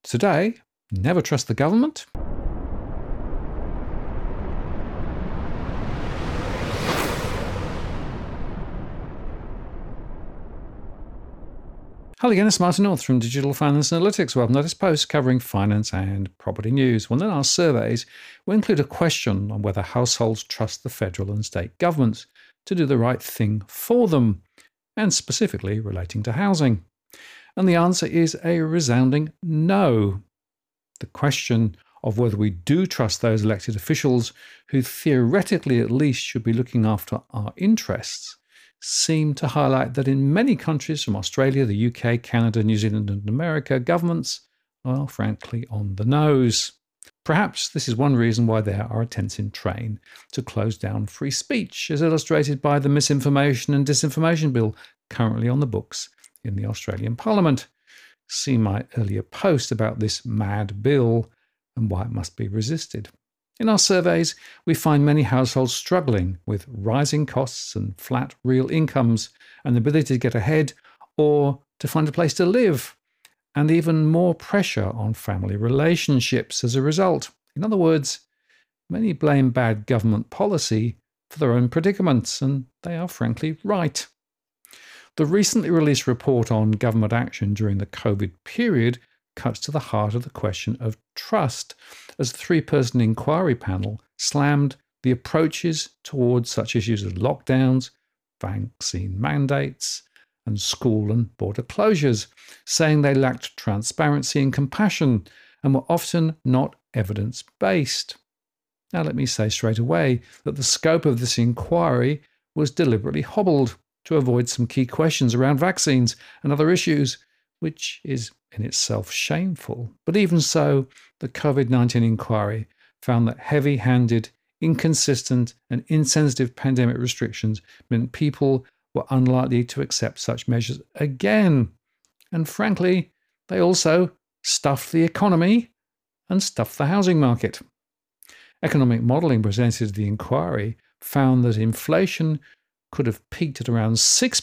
Today, never trust the government. Hello again, it's Martin North from Digital Finance Analytics. Welcome to this post covering finance and property news. Well, in our surveys, we include a question on whether households trust the federal and state governments to do the right thing for them, and specifically relating to housing. And the answer is a resounding no. The question of whether we do trust those elected officials who theoretically at least should be looking after our interests seem to highlight that in many countries from Australia, the UK, Canada, New Zealand and America, governments are frankly on the nose. Perhaps this is one reason why there are attempts in train to close down free speech, as illustrated by the Misinformation and Disinformation Bill currently on the books in the Australian Parliament. See my earlier post about this mad bill and why it must be resisted. In our surveys, we find many households struggling with rising costs and flat real incomes and the ability to get ahead or to find a place to live, and even more pressure on family relationships as a result. In other words, many blame bad government policy for their own predicaments, and they are frankly right. The recently released report on government action during the COVID period cuts to the heart of the question of trust, as a 3-person inquiry panel slammed the approaches towards such issues as lockdowns, vaccine mandates, and school and border closures, saying they lacked transparency and compassion and were often not evidence-based. Now, let me say straight away that the scope of this inquiry was deliberately hobbled to avoid some key questions around vaccines and other issues, which is in itself shameful. But even so, the COVID-19 inquiry found that heavy-handed, inconsistent and insensitive pandemic restrictions meant people were unlikely to accept such measures again. And frankly, they also stuffed the economy and stuffed the housing market. Economic modelling presented to the inquiry found that inflation could have peaked at around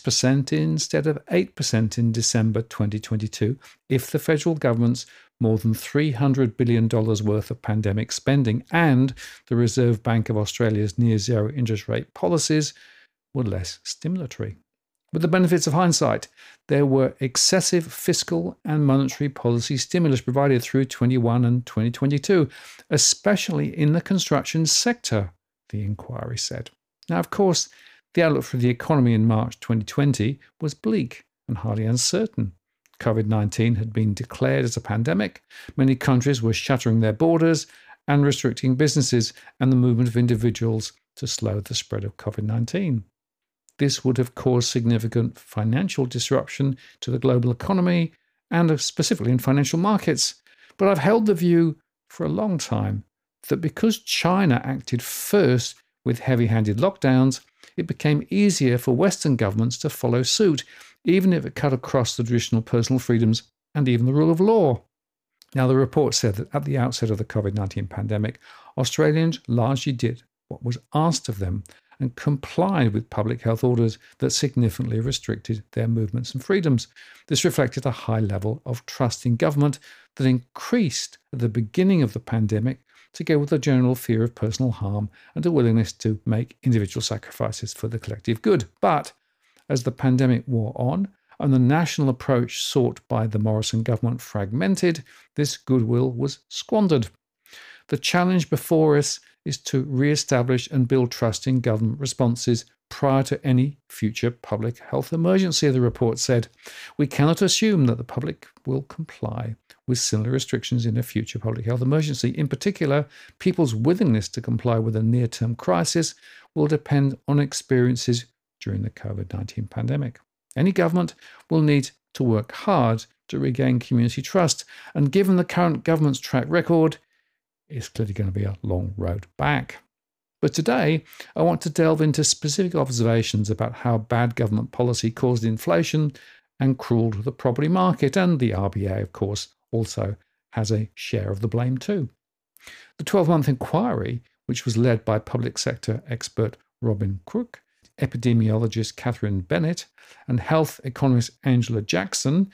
6% instead of 8% in December 2022 if the federal government's more than $300 billion worth of pandemic spending and the Reserve Bank of Australia's near-zero interest rate policies were less stimulatory. With the benefits of hindsight, there were excessive fiscal and monetary policy stimulus provided through 21 and 2022, especially in the construction sector, the inquiry said. Now, of course, the outlook for the economy in March 2020 was bleak and highly uncertain. COVID-19 had been declared as a pandemic. Many countries were shuttering their borders and restricting businesses and the movement of individuals to slow the spread of COVID-19. This would have caused significant financial disruption to the global economy and specifically in financial markets. But I've held the view for a long time that because China acted first with heavy-handed lockdowns, it became easier for Western governments to follow suit, even if it cut across the traditional personal freedoms and even the rule of law. Now, the report said that at the outset of the COVID-19 pandemic, Australians largely did what was asked of them and complied with public health orders that significantly restricted their movements and freedoms. This reflected a high level of trust in government that increased at the beginning of the pandemic, together with a general fear of personal harm and a willingness to make individual sacrifices for the collective good. But as the pandemic wore on and the national approach sought by the Morrison government fragmented, this goodwill was squandered. The challenge before us is to re-establish and build trust in government responses prior to any future public health emergency, the report said. We cannot assume that the public will comply with similar restrictions in a future public health emergency. In particular, people's willingness to comply with a near-term crisis will depend on experiences during the COVID-19 pandemic. Any government will need to work hard to regain community trust, and given the current government's track record, it's clearly going to be a long road back. But today, I want to delve into specific observations about how bad government policy caused inflation and crueled the property market, and the RBA, of course, also has a share of the blame too. The 12-month inquiry, which was led by public sector expert Robin Crook, epidemiologist Catherine Bennett, and health economist Angela Jackson,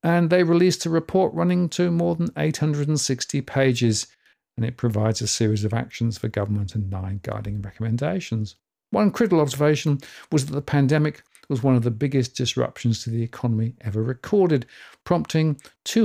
And they released a report running to more than 860 pages, and it provides a series of actions for government and 9 guiding recommendations. One critical observation was that the pandemic was one of the biggest disruptions to the economy ever recorded, prompting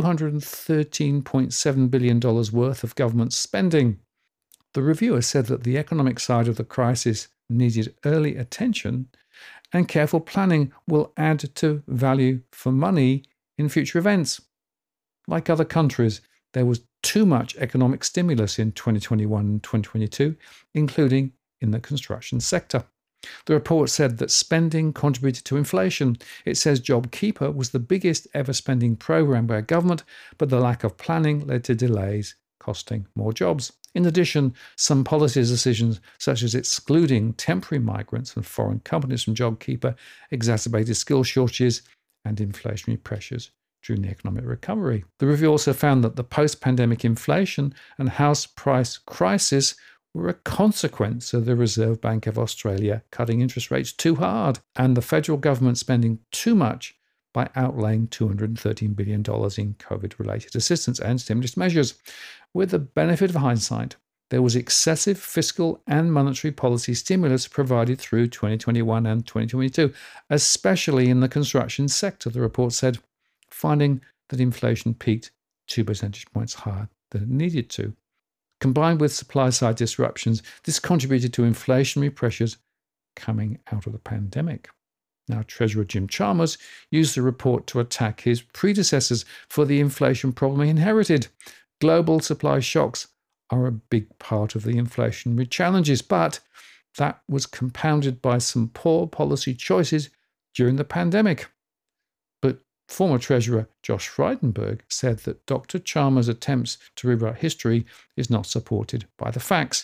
$213.7 billion worth of government spending. The reviewer said that the economic side of the crisis needed early attention, and careful planning will add to value for money in future events. Like other countries, there was too much economic stimulus in 2021 and 2022, including in the construction sector. The report said that spending contributed to inflation. It says JobKeeper was the biggest ever spending program by a government, but the lack of planning led to delays, costing more jobs. In addition, some policy decisions, such as excluding temporary migrants and foreign companies from JobKeeper, exacerbated skill shortages and inflationary pressures during the economic recovery. The review also found that the post-pandemic inflation and house price crisis were a consequence of the Reserve Bank of Australia cutting interest rates too hard and the federal government spending too much by outlaying $213 billion in COVID-related assistance and stimulus measures. With the benefit of hindsight, there was excessive fiscal and monetary policy stimulus provided through 2021 and 2022, especially in the construction sector, the report said, finding that inflation peaked 2 percentage points higher than it needed to. Combined with supply-side disruptions, this contributed to inflationary pressures coming out of the pandemic. Now, Treasurer Jim Chalmers used the report to attack his predecessors for the inflation problem he inherited. Global supply shocks are a big part of the inflationary challenges, but that was compounded by some poor policy choices during the pandemic. But former Treasurer Josh Frydenberg said that Dr. Chalmers' attempts to rewrite history is not supported by the facts.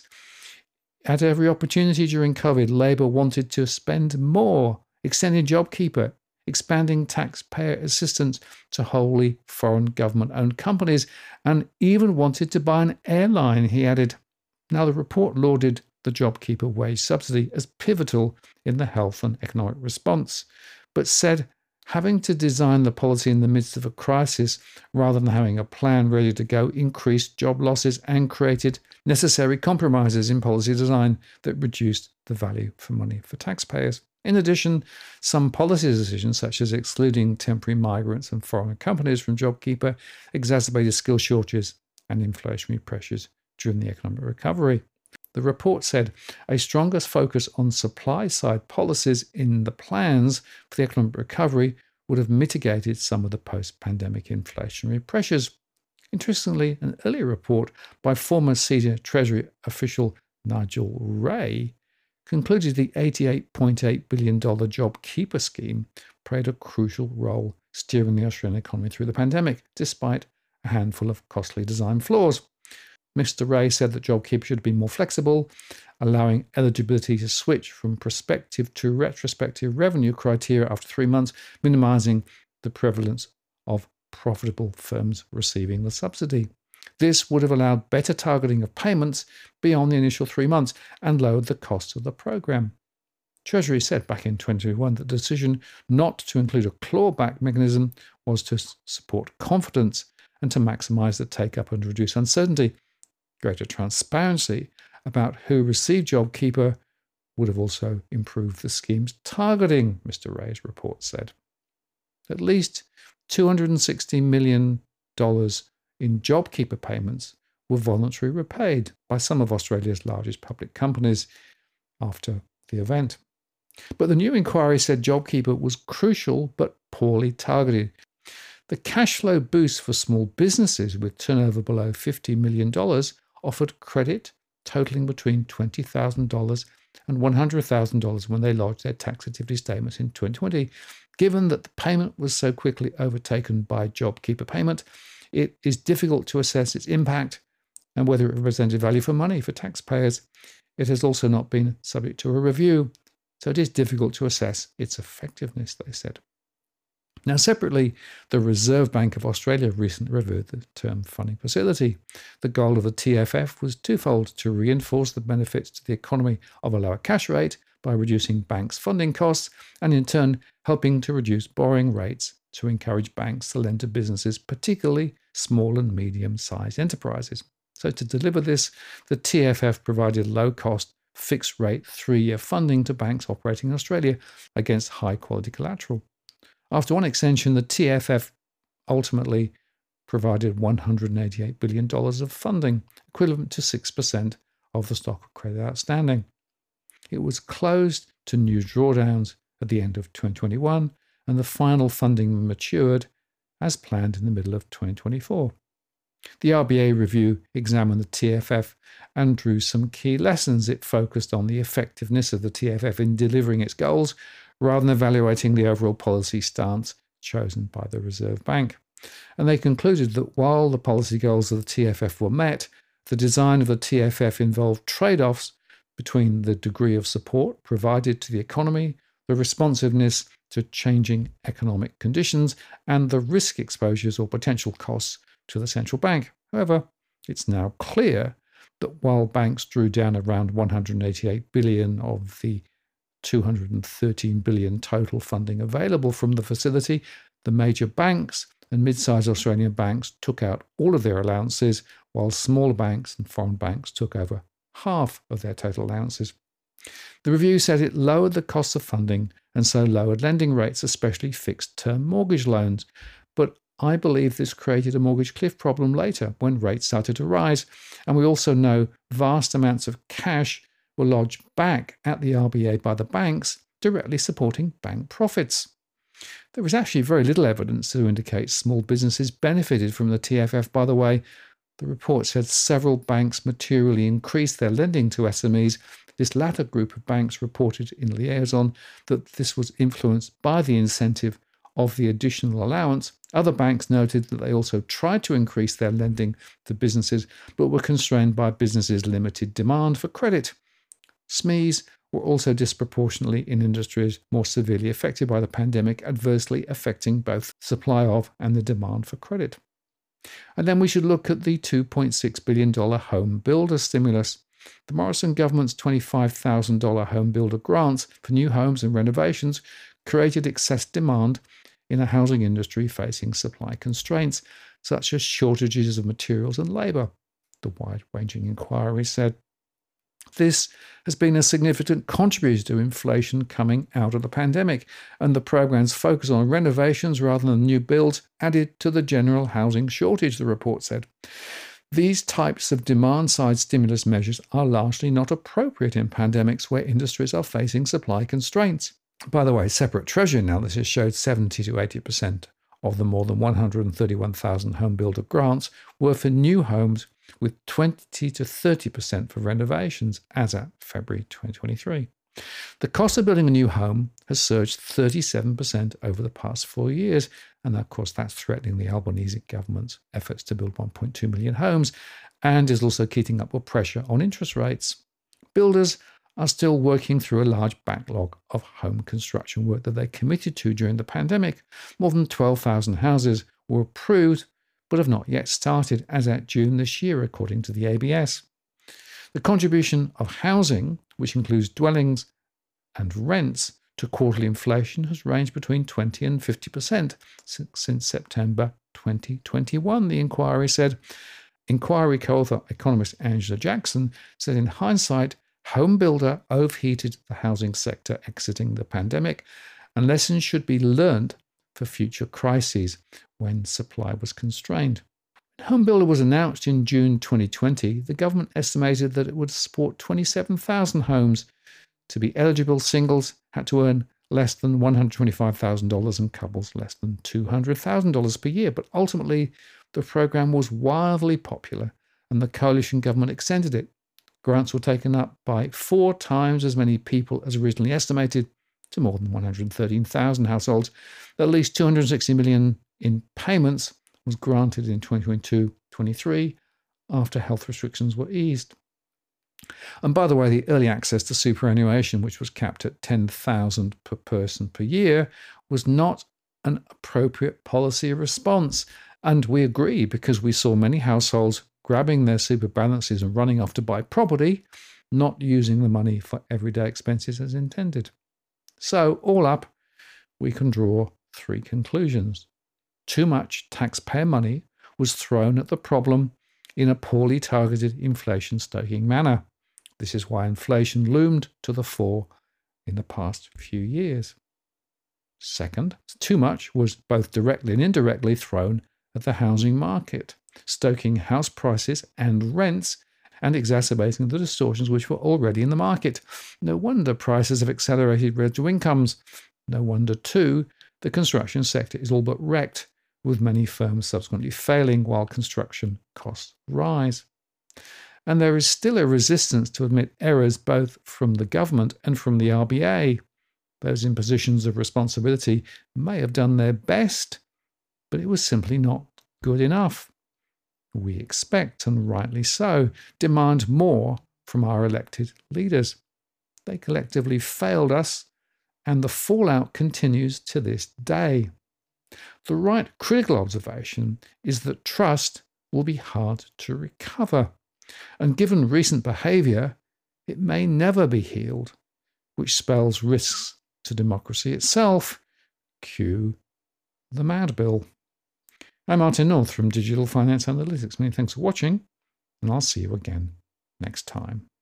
At every opportunity during COVID, Labour wanted to spend more, extending JobKeeper, expanding taxpayer assistance to wholly foreign government-owned companies, and even wanted to buy an airline, he added. Now, the report lauded the JobKeeper wage subsidy as pivotal in the health and economic response, but said having to design the policy in the midst of a crisis rather than having a plan ready to go increased job losses and created necessary compromises in policy design that reduced the value for money for taxpayers. In addition, some policy decisions, such as excluding temporary migrants and foreign companies from JobKeeper, exacerbated skill shortages and inflationary pressures during the economic recovery. The report said a stronger focus on supply-side policies in the plans for the economic recovery would have mitigated some of the post-pandemic inflationary pressures. Interestingly, an earlier report by former senior Treasury official Nigel Wray concluded the $88.8 billion JobKeeper scheme played a crucial role steering the Australian economy through the pandemic, despite a handful of costly design flaws. Mr. Wray said that JobKeeper should be more flexible, allowing eligibility to switch from prospective to retrospective revenue criteria after 3 months, minimising the prevalence of profitable firms receiving the subsidy. This would have allowed better targeting of payments beyond the initial 3 months and lowered the cost of the program. Treasury said back in 2021 that the decision not to include a clawback mechanism was to support confidence and to maximise the take-up and reduce uncertainty. Greater transparency about who received JobKeeper would have also improved the scheme's targeting, Mr. Wray's report said. At least $260 million in JobKeeper payments were voluntarily repaid by some of Australia's largest public companies after the event. But the new inquiry said JobKeeper was crucial but poorly targeted. The cash flow boost for small businesses with turnover below $50 million offered credit totaling between $20,000 and $100,000 when they lodged their tax activity statements in 2020. Given that the payment was so quickly overtaken by JobKeeper payment, it is difficult to assess its impact and whether it represented value for money for taxpayers. It has also not been subject to a review, so it is difficult to assess its effectiveness, they said. Now, separately, the Reserve Bank of Australia recently reviewed the Term Funding Facility. The goal of the TFF was twofold: to reinforce the benefits to the economy of a lower cash rate by reducing banks' funding costs, and in turn, helping to reduce borrowing rates to encourage banks to lend to businesses, particularly small and medium-sized enterprises. So to deliver this, the TFF provided low-cost, fixed-rate 3-year funding to banks operating in Australia against high-quality collateral. After one extension, the TFF ultimately provided $188 billion of funding, equivalent to 6% of the stock of credit outstanding. It was closed to new drawdowns at the end of 2021, and the final funding matured as planned in the middle of 2024. The RBA review examined the TFF and drew some key lessons. It focused on the effectiveness of the TFF in delivering its goals rather than evaluating the overall policy stance chosen by the Reserve Bank. And they concluded that while the policy goals of the TFF were met, the design of the TFF involved trade-offs between the degree of support provided to the economy, the responsiveness to changing economic conditions, and the risk exposures or potential costs to the central bank. However, it's now clear that while banks drew down around $188 billion of the $213 billion total funding available from the facility, the major banks and mid-sized Australian banks took out all of their allowances, while smaller banks and foreign banks took over half of their total allowances. The review said it lowered the cost of funding and so lowered lending rates, especially fixed-term mortgage loans. But I believe this created a mortgage cliff problem later when rates started to rise, and we also know vast amounts of cash were lodged back at the RBA by the banks, directly supporting bank profits. There was actually very little evidence to indicate small businesses benefited from the TFF, by the way. The report said several banks materially increased their lending to SMEs. This latter group of banks reported in Liaison that this was influenced by the incentive of the additional allowance. Other banks noted that they also tried to increase their lending to businesses, but were constrained by businesses' limited demand for credit. SMEs were also disproportionately in industries more severely affected by the pandemic, adversely affecting both supply of and the demand for credit. And then we should look at the $2.6 billion home builder stimulus. The Morrison government's $25,000 home builder grants for new homes and renovations created excess demand in a housing industry facing supply constraints, such as shortages of materials and labour, the wide-ranging inquiry said. This has been a significant contributor to inflation coming out of the pandemic, and the programme's focus on renovations rather than new builds added to the general housing shortage, the report said. These types of demand-side stimulus measures are largely not appropriate in pandemics where industries are facing supply constraints. By the way, separate Treasury analysis showed 70 to 80% of the more than 131,000 home builder grants were for new homes, with 20 to 30% for renovations as at February 2023. The cost of building a new home has surged 37% over the past 4 years, and of course that's threatening the Albanese government's efforts to build 1.2 million homes, and is also keeping upward pressure on interest rates. Builders are still working through a large backlog of home construction work that they committed to during the pandemic. More than 12,000 houses were approved but have not yet started as at June this year, according to the ABS. The contribution of housing, which includes dwellings and rents, to quarterly inflation has ranged between 20 and 50% since September 2021, the inquiry said. Inquiry co-author economist Angela Jackson said in hindsight, home builder overheated the housing sector exiting the pandemic, and lessons should be learned for future crises when supply was constrained. When Home Builder was announced in June 2020, the government estimated that it would support 27,000 homes. To be eligible, singles had to earn less than $125,000 and couples less than $200,000 per year. But ultimately, the program was wildly popular and the coalition government extended it. Grants were taken up by 4 times as many people as originally estimated, to more than 113,000 households. At least $260 million in payments was granted in 2022-23 after health restrictions were eased. And by the way, the early access to superannuation, which was capped at $10,000 per person per year, was not an appropriate policy response. And we agree, because we saw many households grabbing their super balances and running off to buy property, not using the money for everyday expenses as intended. So all up, we can draw 3 conclusions. Too much taxpayer money was thrown at the problem in a poorly targeted inflation-stoking manner. This is why inflation loomed to the fore in the past few years. Second, too much was both directly and indirectly thrown at the housing market, stoking house prices and rents and exacerbating the distortions which were already in the market. No wonder prices have accelerated relative to incomes. No wonder, too, the construction sector is all but wrecked, with many firms subsequently failing while construction costs rise. And there is still a resistance to admit errors both from the government and from the RBA. Those in positions of responsibility may have done their best, but it was simply not good enough. We expect, and rightly so, demand more from our elected leaders. They collectively failed us, and the fallout continues to this day. The right critical observation is that trust will be hard to recover, and given recent behaviour, it may never be healed, which spells risks to democracy itself. Cue the Mad Bill. I'm Martin North from Digital Finance Analytics. Many thanks for watching, and I'll see you again next time.